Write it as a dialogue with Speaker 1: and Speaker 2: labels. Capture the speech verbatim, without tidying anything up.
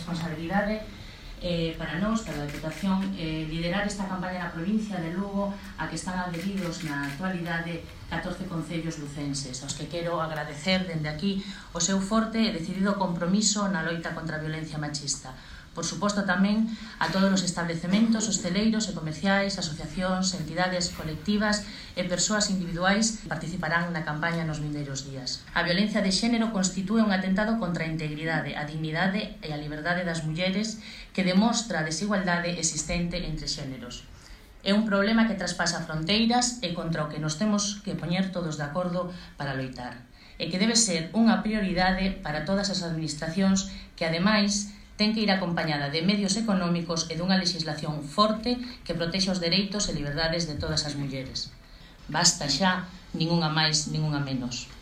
Speaker 1: responsabilidade eh, para nós, para a Deputación, eh, liderar esta campaña na provincia de Lugo a que están adheridos na actualidade catorce concellos lucenses, aos que quero agradecer dende aquí o seu forte e decidido compromiso na loita contra a violencia machista. Por suposto tamén a todos os establecementos hosteleiros e comerciais, asociacións, entidades colectivas e persoas individuais que participarán na campaña nos vindeiros días. A violencia de xénero constitúe un atentado contra a integridade, a dignidade e a liberdade das mulleres que demostra a desigualdade existente entre xéneros. É un problema que traspasa fronteiras e contra o que nos temos que poñer todos de acordo para loitar, e que debe ser unha prioridade para todas as administracións que, ademais, ten que ir acompañada de medios económicos e dunha legislación forte que protexa os dereitos e liberdades de todas as mulleres. Basta xa, ningunha máis, ningunha menos.